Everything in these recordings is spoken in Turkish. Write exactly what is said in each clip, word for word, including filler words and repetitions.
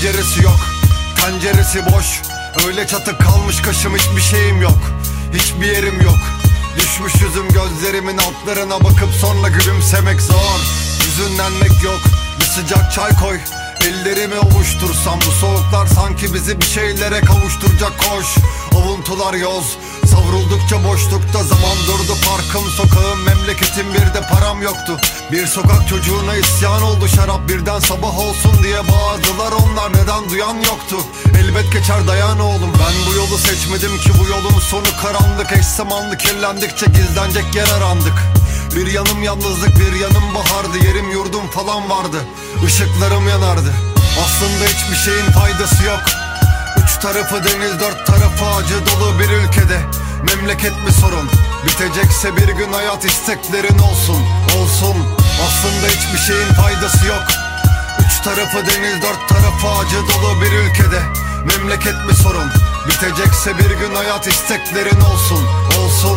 penceresi yok, penceresi boş. Öyle çatık kalmış kaşım, hiçbir şeyim yok, hiçbir yerim yok. Düşmüş yüzüm gözlerimin altlarına bakıp sonra gülümsemek zor. Hüzünlenmek yok, bir sıcak çay koy, ellerimi ovuştursam. Bu soğuklar sanki bizi bir şeylere kavuşturacak, koş. Avuntular yoz, savruldukça boşlukta zaman durdu. Parkım, sokağım, memleketim, bir de param yoktu. Bir sokak çocuğuna isyan oldu şarap, birden sabah olsun diye bağırdılar onlar. Neden duyan yoktu? Elbet geçer, dayan oğlum. Ben bu yolu seçmedim ki, bu yolun sonu karanlık. Eş zamanlı kirlendikçe gizlenecek yer arandık. Bir yanım yalnızlık, bir yanım bahardı. Yerim yurdum falan vardı, ışıklarım yanardı. Aslında hiçbir şeyin faydası yok. Üç tarafı deniz, dört tarafı acı dolu bir ülkede. Memleket mi sorun? Bitecekse bir gün hayat, isteklerin olsun, olsun. Aslında hiçbir şeyin faydası yok. Üç tarafı deniz, dört tarafı acı dolu bir ülkede. Memleket mi sorun? Bitecekse bir gün hayat, isteklerin olsun, olsun.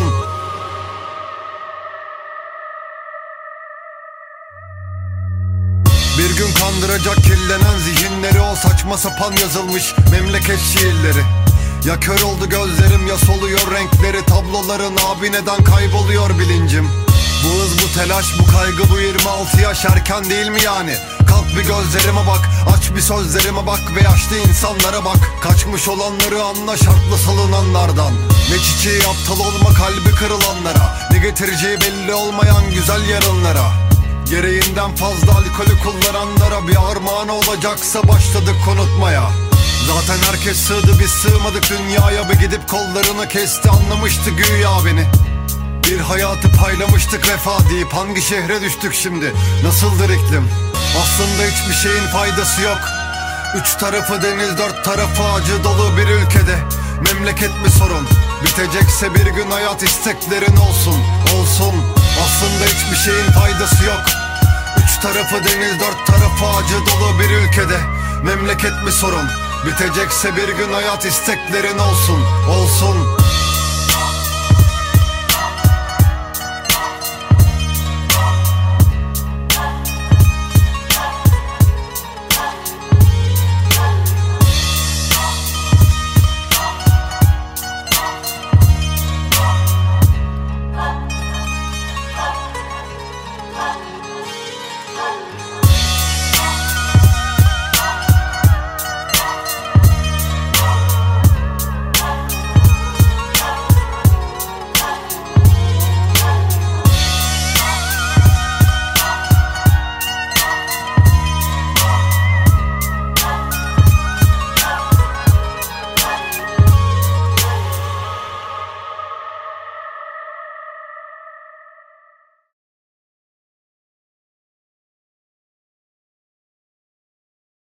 Bir gün kandıracak kirlenen zihinleri, o saçma sapan yazılmış memleket şiirleri. Ya kör oldu gözlerim, ya soluyor renkleri. Tabloların abi neden kayboluyor bilincim. Bu hız, bu telaş, bu kaygı, bu yirmi altı yaş erken değil mi yani? Kalk bir gözlerime bak, aç bir sözlerime bak ve yaşlı insanlara bak. Kaçmış olanları anla, şartlı salınanlardan. Ne çiçeği, aptal olma kalbi kırılanlara. Ne getireceği belli olmayan güzel yarınlara. Gereğinden fazla alkolü kullananlara bir armağan olacaksa başladık unutmaya. Zaten herkes sığdı, biz sığmadık dünyaya. Bir gidip kollarını kesti, anlamıştı güya beni. Bir hayatı paylamıştık vefa deyip, hangi şehre düştük şimdi? Nasıldır iklim? Aslında hiçbir şeyin faydası yok. Üç tarafı deniz, dört tarafı acı dolu bir ülkede. Memleket mi sorun? Bitecekse bir gün hayat, isteklerin olsun, olsun. Aslında hiçbir şeyin faydası yok. Üç tarafı deniz, dört tarafı acı dolu bir ülkede. Memleket mi sorun? Bitecekse bir gün hayat, isteklerin olsun, olsun.